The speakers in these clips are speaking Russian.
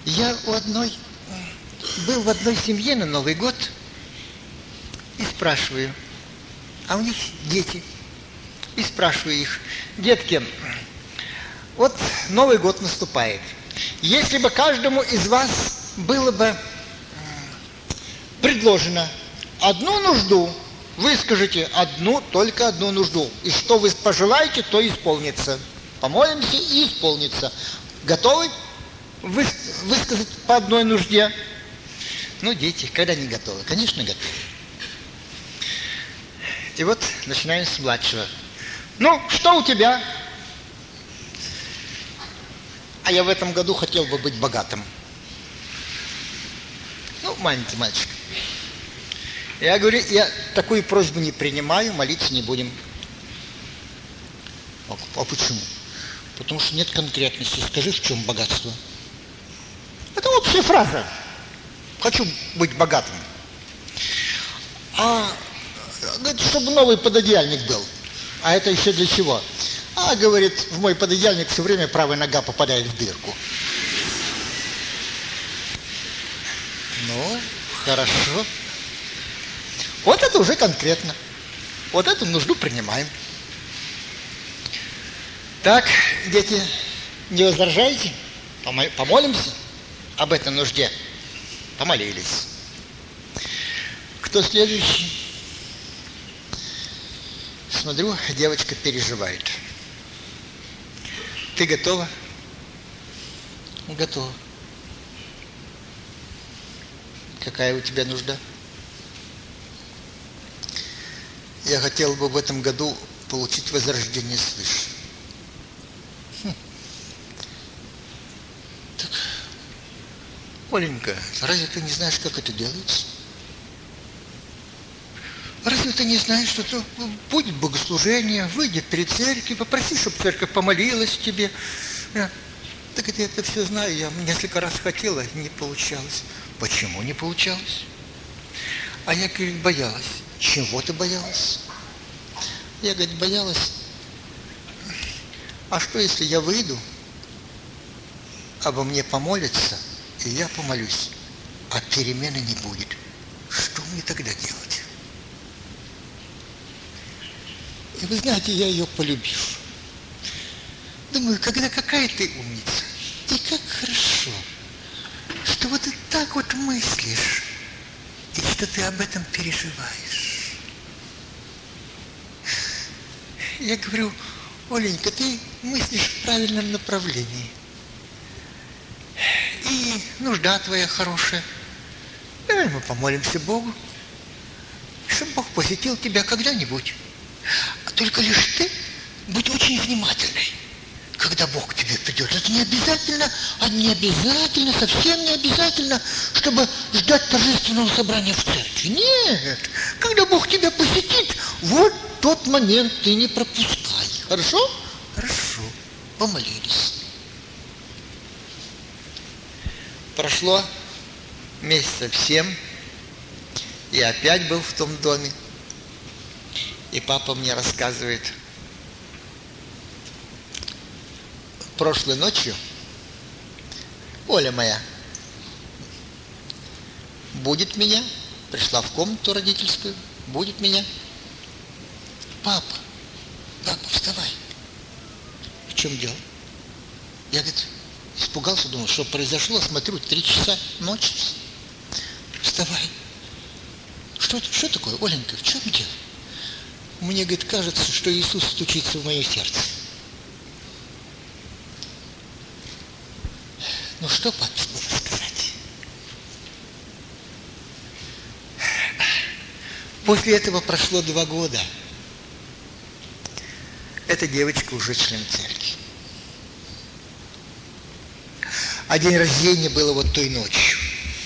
Был в одной семье на Новый год и спрашиваю, а у них дети. И спрашиваю их: детки, вот Новый год наступает. Если бы каждому из вас было бы предложено одну нужду, вы скажите только одну нужду. И что вы пожелаете, то исполнится. Помолимся и исполнится. Готовы высказать по одной нужде? Ну, дети, когда не готовы? Конечно, готовы. И вот начинаем с младшего. Ну, что у тебя? А я в этом году хотел бы быть богатым. Ну, маленький мальчик. Я говорю, я такую просьбу не принимаю, молиться не будем. А почему? Потому что нет конкретности. Скажи, в чем богатство? Это общая фраза. Хочу быть богатым. Говорит, чтобы новый пододеяльник был. А это еще для чего? Говорит, в мой пододеяльник все время правая нога попадает в дырку. Ну, хорошо. Вот это уже конкретно. Вот эту нужду принимаем. Так, дети, не возражаете? Помолимся об этой нужде? Помолились. Кто следующий? Смотрю, девочка переживает. Ты готова? Готова. Какая у тебя нужда? Я хотел бы в этом году получить возрождение свыше. Так, Оленька, разве ты не знаешь, как это делается? Разве ты не знаешь, что ты будет богослужение, выйди перед церковью, попроси, чтобы церковь помолилась тебе. Так я это все знаю, я несколько раз хотела, не получалось. Почему не получалось? А я, говорит, боялась. Чего ты боялась? Я, говорит, боялась. А что, если я выйду, обо мне помолятся, и я помолюсь, а перемены не будет? Что мне тогда делать? И вы знаете, я ее полюбил. Думаю, какая ты умница. И как хорошо, что вот ты так вот мыслишь, и что ты об этом переживаешь. Я говорю, Оленька, ты мыслишь в правильном направлении. И нужда твоя хорошая. Давай мы помолимся Богу, чтобы Бог посетил тебя когда-нибудь. Только лишь ты будь очень внимательной, когда Бог к тебе придет. Это не обязательно, совсем не обязательно, чтобы ждать торжественного собрания в церкви. Нет, когда Бог тебя посетит, вот тот момент ты не пропускай. Хорошо? Хорошо. Помолились. Прошло месяцев 7, и опять был в том доме. И папа мне рассказывает, прошлой ночью Оля моя будет меня, пришла в комнату родительскую, будет меня. Папа, вставай. В чем дело? Я, говорит, испугался, думал, что произошло, смотрю, 3 часа ночи. Вставай. Что такое, Оленька, в чем дело? Мне, говорит, кажется, что Иисус стучится в мое сердце. Ну что папе было сказать? После этого прошло 2 года. Эта девочка уже член церкви. А день рождения было вот той ночью.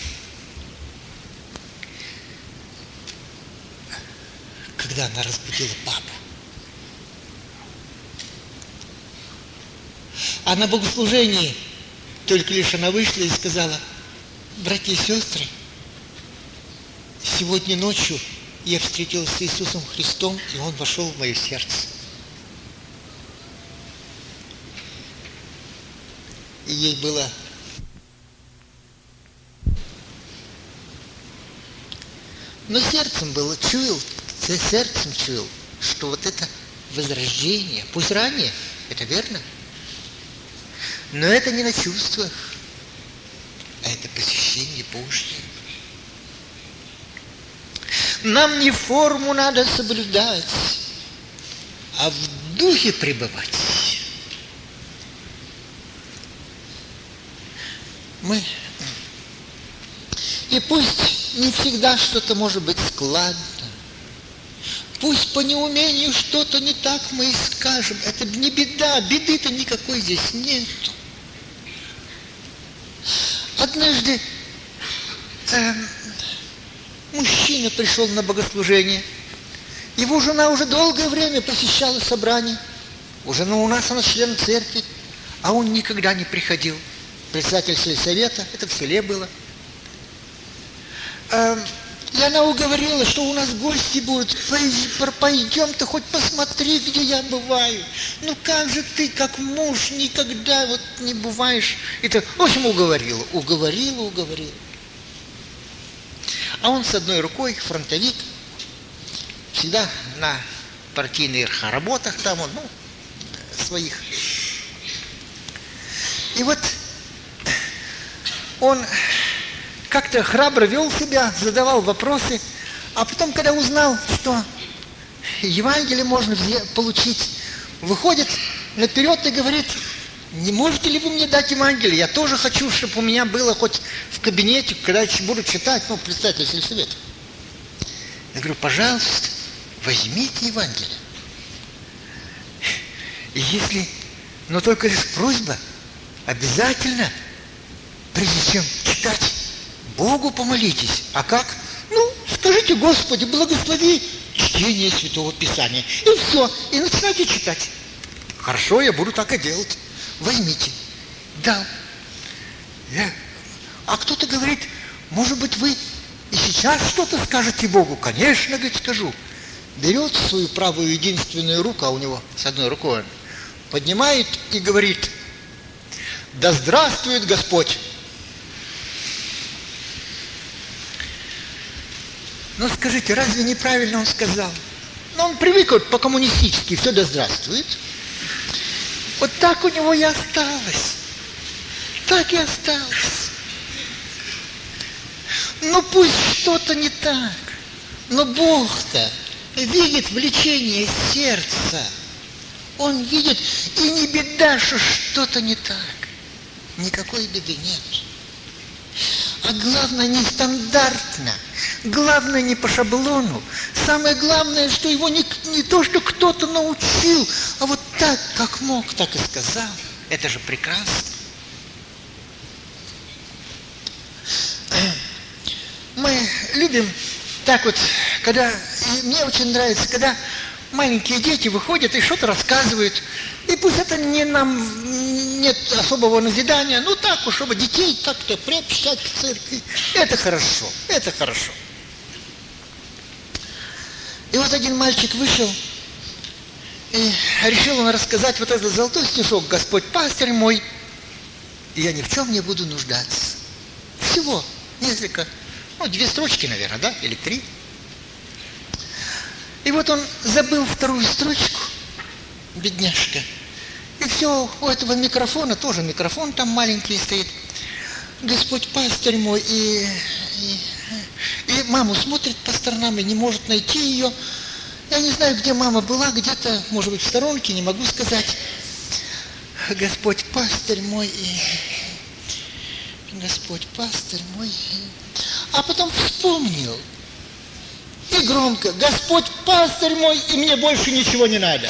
Когда она разбудила папу. А на богослужении только лишь она вышла и сказала: братья и сестры, сегодня ночью я встретилась с Иисусом Христом, и Он вошел в мое сердце. И ей было Но сердцем было, сердцем чуял, что вот это возрождение, пусть ранее, это верно, но это не на чувствах, а это посещение Божье. Нам не форму надо соблюдать, а в духе пребывать. И пусть не всегда что-то может быть складно, пусть по неумению что-то не так мы и скажем, это не беда, беды-то никакой здесь нету. Однажды мужчина пришел на богослужение, его жена уже долгое время посещала собрание, уже у нас она член церкви, а он никогда не приходил. Председатель сельсовета, это в селе было. И она уговорила, что у нас гости будут, пойдем ты хоть посмотри, где я бываю. Ну как же ты, как муж, никогда вот не бываешь. И так, в общем, уговорила. А он с одной рукой, фронтовик, всегда на партийных работах там, своих. И вот он как-то храбро вел себя, задавал вопросы, а потом, когда узнал, что Евангелие можно получить, выходит наперед и говорит: не можете ли вы мне дать Евангелие? Я тоже хочу, чтобы у меня было хоть в кабинете, когда я буду читать, председатель сельсовета. Я говорю: пожалуйста, возьмите Евангелие. И если, но только лишь просьба, обязательно, прежде чем читать, Богу помолитесь. А как? Скажите: Господи, благослови чтение Святого Писания. И все, и начинайте читать. Хорошо, я буду так и делать. Возьмите. Дал. А кто-то говорит: может быть, вы и сейчас что-то скажете Богу? Конечно, говорит, скажу. Берет свою правую единственную руку, а у него с одной рукой он поднимает и говорит: да здравствует Господь. Скажите, разве неправильно он сказал? Он привык вот по-коммунистически, все да здравствует. Вот так у него и осталось. Так и осталось. Пусть что-то не так, но Бог-то видит влечение сердца. Он видит, и не беда, что что-то не так. Никакой беды нет. А главное, нестандартно. Главное, не по шаблону. Самое главное, что его не то, что кто-то научил, а вот так, как мог, так и сказал. Это же прекрасно. Мы любим так вот, и мне очень нравится, когда маленькие дети выходят и что-то рассказывают. И пусть это нет особого назидания, так уж, чтобы детей как-то приобщать к церкви. Это хорошо, это хорошо. И вот один мальчик вышел, и решил он рассказать вот этот золотой стишок: Господь пастырь мой, и я ни в чем не буду нуждаться. Всего несколько, 2 строчки, наверное, да, или 3. И вот он забыл вторую строчку, бедняжка. И все, у этого микрофона, тоже микрофон там маленький стоит. Господь пастырь мой, и маму смотрит по сторонам и не может найти ее. Я не знаю, где мама была, где-то, может быть, в сторонке, не могу сказать. Господь пастырь мой, Господь пастырь мой. А потом вспомнил. И громко: Господь пастырь мой, и мне больше ничего не надо.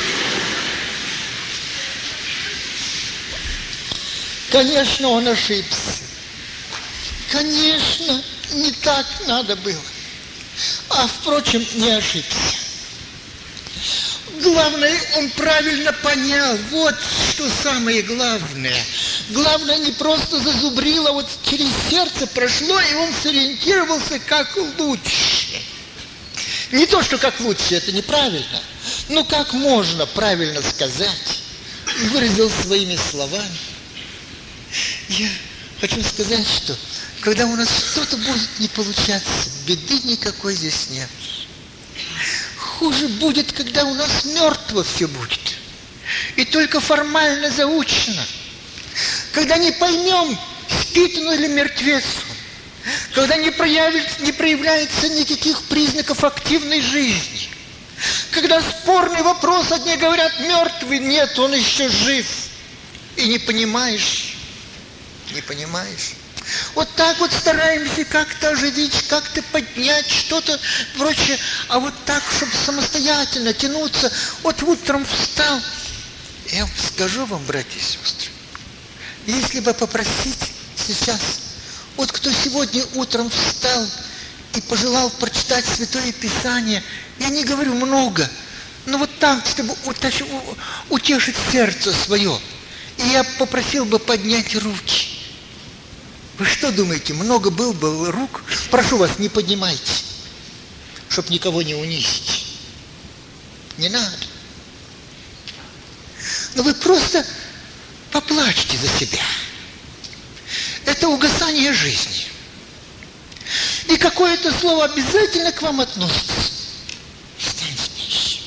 Конечно, он ошибся. Конечно, не так надо было. А, впрочем, не ошибся. Главное, он правильно понял. Вот что самое главное. Главное, не просто зазубрило, вот через сердце прошло, и он сориентировался как лучше. Не то, что как лучше, это неправильно. Но как можно правильно сказать? Выразил своими словами. Я хочу сказать, что когда у нас что-то будет не получаться, беды никакой здесь нет. Хуже будет, когда у нас мертво все будет. И только формально заучено. Когда не поймем, спит он или мертвец он. Когда не проявляется никаких признаков активной жизни. Когда спорный вопрос, одни говорят мертвый, нет, он еще жив. И не понимаешь. Вот так вот стараемся как-то оживить, как-то поднять что-то прочее. А вот так, чтобы самостоятельно тянуться. Вот утром встал. Я скажу вам, братья и сестры, если бы попросить сейчас, вот кто сегодня утром встал и пожелал прочитать Святое Писание, я не говорю много, но вот так, чтобы утешить сердце свое, и я попросил бы поднять руки. Вы что думаете, много было бы рук? Прошу вас, не поднимайте, чтобы никого не унизить. Не надо. Но вы просто поплачьте за себя. Это угасание жизни. И какое-то слово обязательно к вам относится. Встань спящий.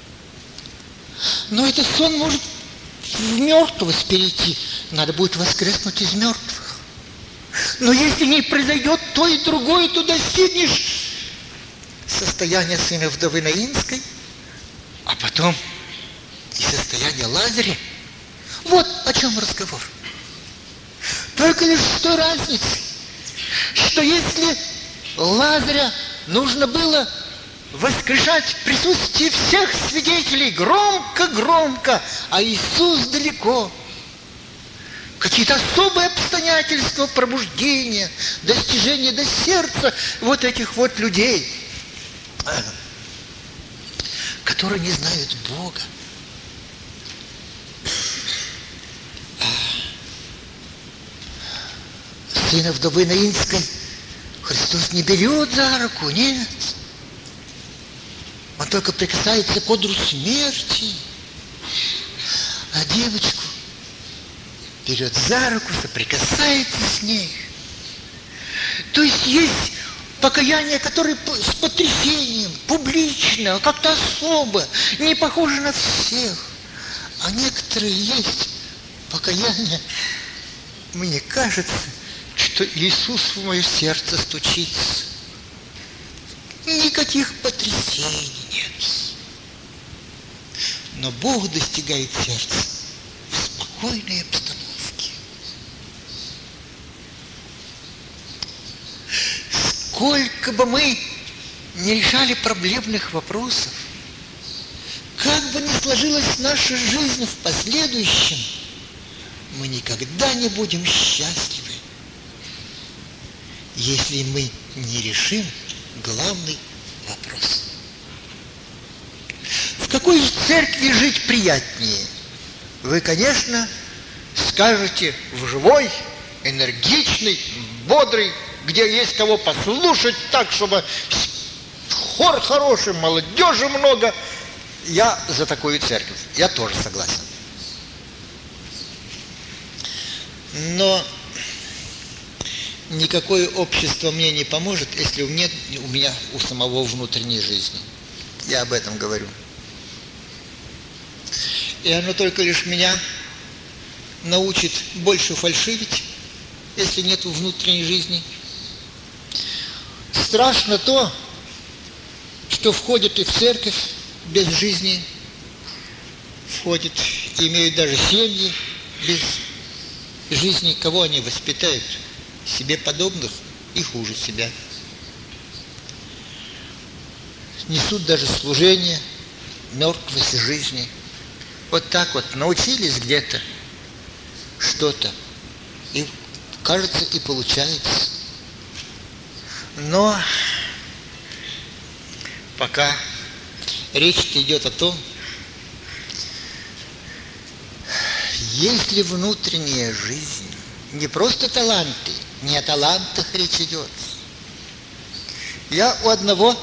Но этот сон может в мертвость перейти. Надо будет воскреснуть из мертвых. Но если не произойдет то и другое, то достигнешь состояния сына вдовы Наинской, а потом и состояние Лазаря. Вот о чем разговор. Только лишь с той разницей, что если Лазаря нужно было воскрешать в присутствии всех свидетелей громко-громко, а Иисус далеко, какие-то особые обстоятельства пробуждения, достижения до сердца вот этих вот людей, которые не знают Бога. Сына вдовы Наинской Христос не берет за руку, нет. Он только прикасается к одру смерти. А девочку берет за руку, соприкасается с ней. То есть есть покаяние, которое с потрясением, публично, как-то особо, не похоже на всех. А некоторые есть покаяние, мне кажется, что Иисус в мое сердце стучится. Никаких потрясений нет. Но Бог достигает сердца в спокойной обстановке. Сколько бы мы не решали проблемных вопросов, как бы ни сложилась наша жизнь в последующем, мы никогда не будем счастливы, если мы не решим главный вопрос. В какой же церкви жить приятнее? Вы, конечно, скажете, в живой, энергичной, бодрой, где есть кого послушать так, чтобы хор хороший, молодежи много. Я за такую церковь. Я тоже согласен. Но никакое общество мне не поможет, если нет у меня у самого внутренней жизни. Я об этом говорю. И оно только лишь меня научит больше фальшивить, если нет внутренней жизни. Страшно то, что входят и в церковь без жизни, входят, имеют даже семьи без жизни. Кого они воспитают? Себе подобных и хуже себя. Несут даже служение мертвости жизни. Вот так вот научились где-то что-то, и кажется, и получается. Но пока речь идет о том, есть ли внутренняя жизнь, не просто таланты, не о талантах речь идет. Я у одного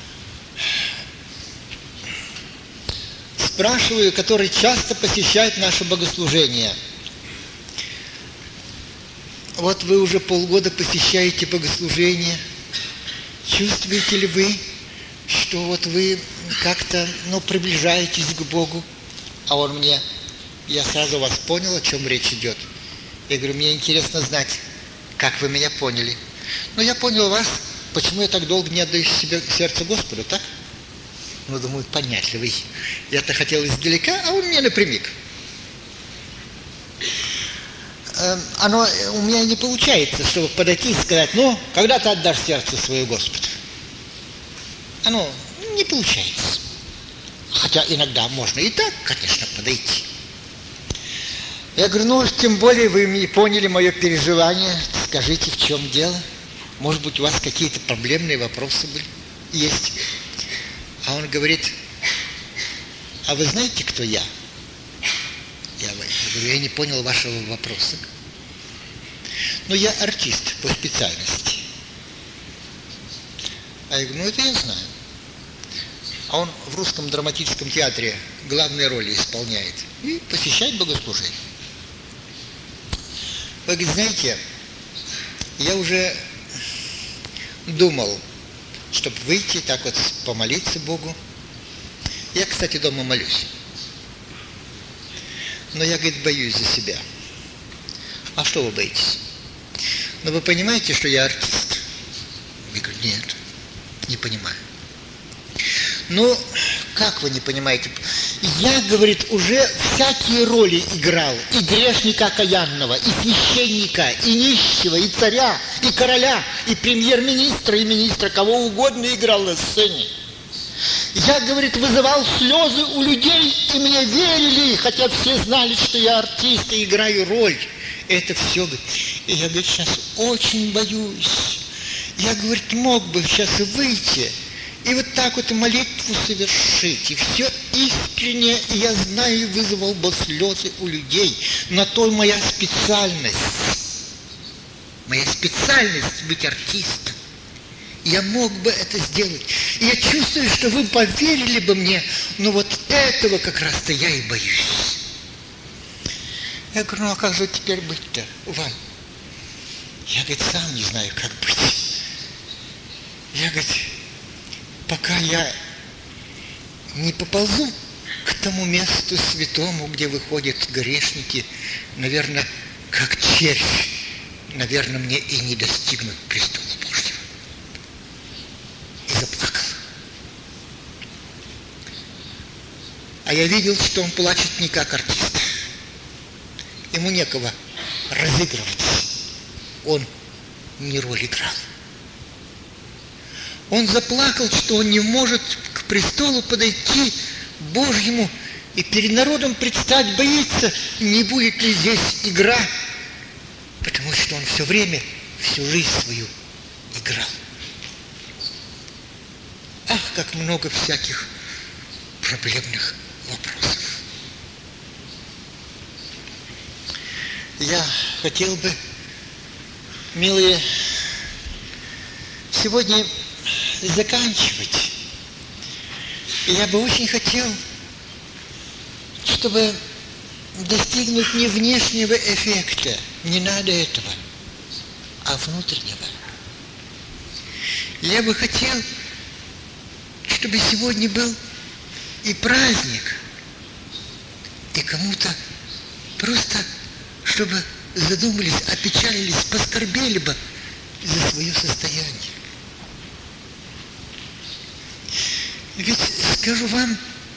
спрашиваю, который часто посещает наше богослужение. Вот вы уже полгода посещаете богослужение. Чувствуете ли вы, что вот вы как-то, приближаетесь к Богу? А он мне, я сразу вас понял, о чем речь идет. Я говорю, мне интересно знать, как вы меня поняли. Я понял вас, почему я так долго не отдаю себе сердце Господу, так? Думаю, понятливый. Я-то хотел издалека, а он мне напрямик. Оно у меня не получается, чтобы подойти и сказать, когда ты отдашь сердце свое Господу? Оно не получается. Хотя иногда можно и так, конечно, подойти. Я говорю, тем более вы не поняли мое переживание. Скажите, в чем дело? Может быть, у вас какие-то проблемные вопросы были? Есть. А он говорит, а вы знаете, кто я? Я говорю, я не понял вашего вопроса. Я артист по специальности. А я говорю, это я знаю. А он в Русском драматическом театре главные роли исполняет и посещает богослужение. Вы говорите, знаете, я уже думал, чтобы выйти так вот помолиться Богу. Я, кстати, дома молюсь. Но я, говорит, боюсь за себя. А что вы боитесь? Вы понимаете, что я артист? Я говорю, нет, не понимаю. Как вы не понимаете? Я, говорит, уже всякие роли играл. И грешника окаянного, и священника, и нищего, и царя, и короля, и премьер-министра, и министра, кого угодно играл на сцене. Я, говорит, вызывал слезы у людей, и мне верили, хотя все знали, что я артист и играю роль. Это все, говорит. И я, говорит, сейчас очень боюсь. Я, говорит, мог бы сейчас выйти и вот так вот молитву совершить, и все искренне, и я знаю, вызвал бы слезы у людей. На то моя специальность. Моя специальность быть артистом. Я мог бы это сделать. И я чувствую, что вы поверили бы мне, но вот этого как раз-то я и боюсь. Я говорю, а как же теперь быть-то, Вань? Я, говорит, сам не знаю, как быть. Я, говорит, пока я не поползу к тому месту святому, где выходят грешники, наверное, как червь, наверное, мне и не достигнуть престола Божьего. И заплакал. А я видел, что он плачет не как артист. Ему некого разыгрывать. Он не роль играл. Он заплакал, что он не может к престолу подойти Божьему и перед народом предстать, боится, не будет ли здесь игра, потому что он все время, всю жизнь свою играл. Ах, как много всяких проблемных вопросов. Я хотел бы, милые, сегодня заканчивать. И я бы очень хотел, чтобы достигнуть не внешнего эффекта, не надо этого, а внутреннего. Я бы хотел, чтобы сегодня был и праздник, и кому-то просто, чтобы задумались, опечалились, поскорбели бы за свое состояние. Ведь, скажу вам,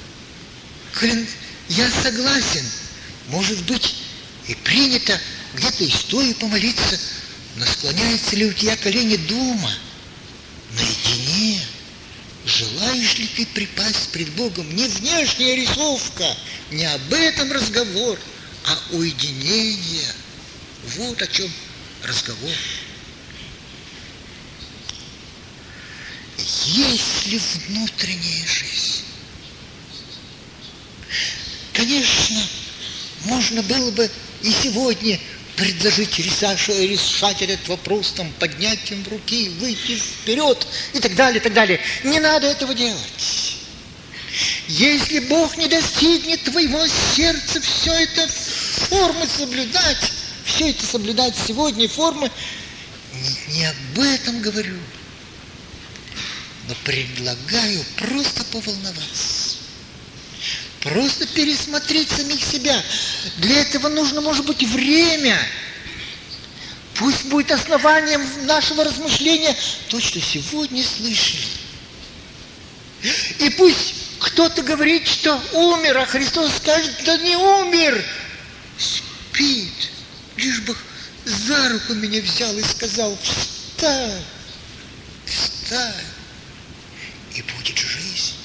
я согласен, может быть, и принято где-то и стоя помолиться, но склоняется ли у тебя колени дома, наедине? Желаешь ли ты припасть пред Богом? Не внешняя рисовка, не об этом разговор, а уединение. Вот о чем разговор. Есть ли внутренняя жизнь? Конечно, можно было бы и сегодня предложить решать этот вопрос, поднятием руки, выйти вперед и так далее, и так далее. Не надо этого делать. Если Бог не достигнет твоего сердца, все это формы соблюдать, все это соблюдать сегодня, формы. Не об этом говорю. Но предлагаю просто поволноваться. Просто пересмотреть самих себя. Для этого нужно, может быть, время. Пусть будет основанием нашего размышления то, что сегодня слышали. И пусть кто-то говорит, что умер, а Христос скажет, да не умер. Спит. Лишь бы за руку меня взял и сказал, встань, встань, и будет жизнь.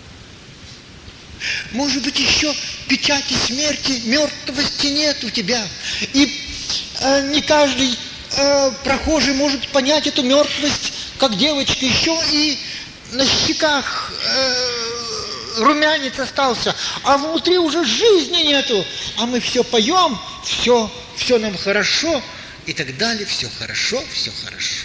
Может быть, еще печати смерти, мертвости нет у тебя. И не каждый прохожий может понять эту мертвость, как девочка, еще и на щеках румянец остался, а внутри уже жизни нету. А мы все поем, все нам хорошо и так далее, все хорошо, все хорошо.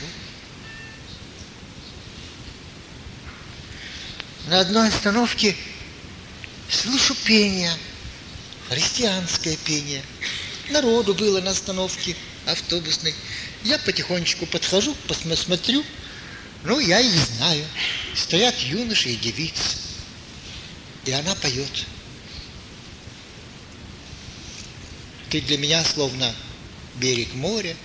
На одной остановке слышу пение, христианское пение. Народу было на остановке автобусной. Я потихонечку подхожу, посмотрю. Ну, я их знаю. Стоят юноши и девицы. И она поет. Ты для меня словно берег моря,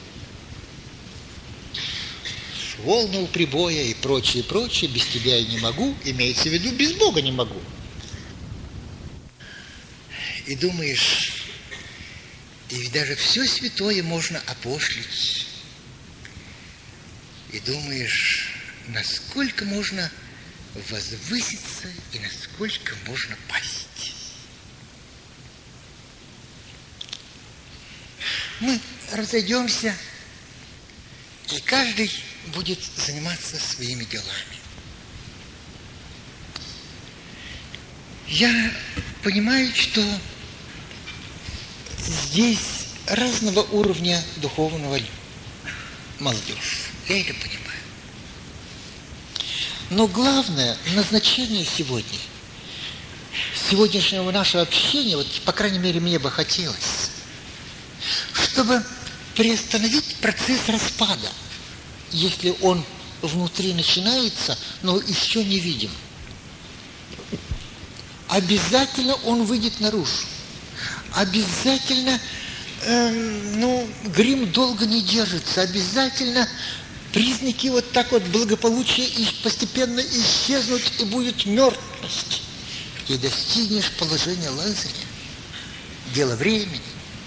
волны у прибоя и прочее, прочее. Без тебя я не могу. Имеется в виду, без Бога не могу. И думаешь, и ведь даже все святое можно опошлить. И думаешь, насколько можно возвыситься и насколько можно пасть. Мы разойдемся, и каждый будет заниматься своими делами. Я понимаю, что здесь разного уровня духовного молодежь. Я это понимаю. Но главное назначение сегодняшнего нашего общения, вот, по крайней мере, мне бы хотелось, чтобы приостановить процесс распада, если он внутри начинается, но еще не видим. Обязательно он выйдет наружу. Обязательно, грим долго не держится. Обязательно признаки вот так вот благополучия постепенно исчезнут, и будет мертвость. И достигнешь положения Лазаря. Дело времени.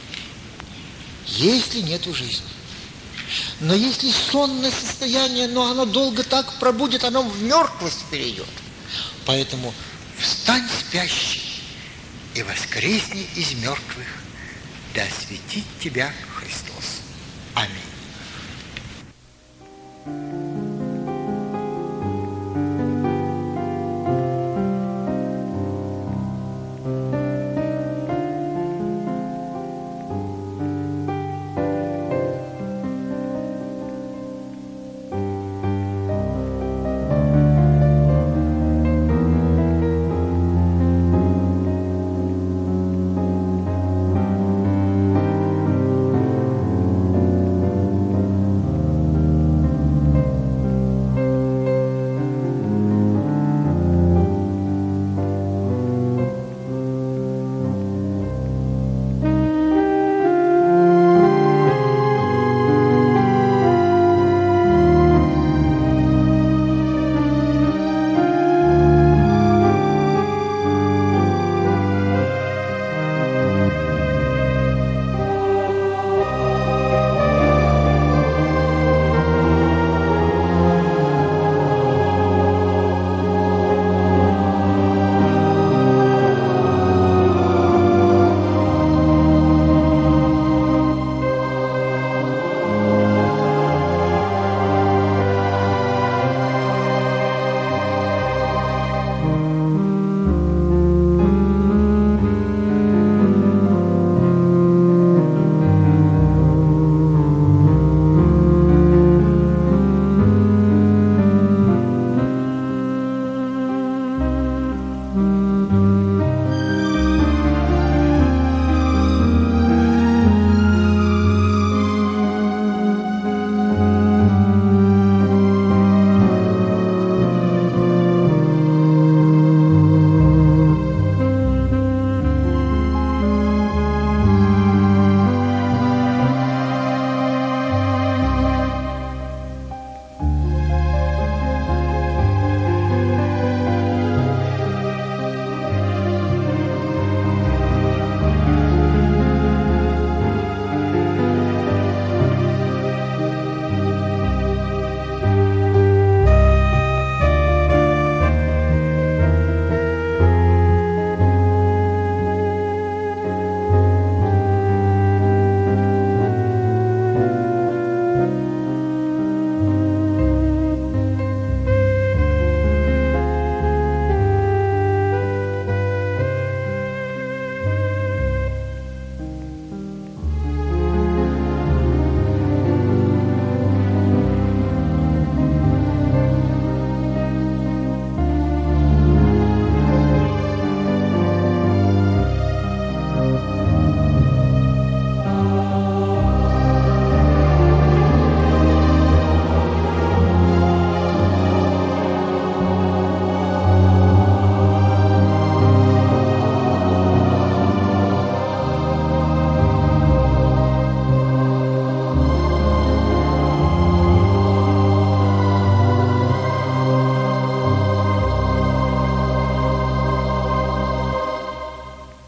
Если нету жизни. Но если сонное состояние, но оно долго так пробудет, оно в мертвость перейдет. Поэтому встань, спящий, и воскресни из мертвых, да осветит тебя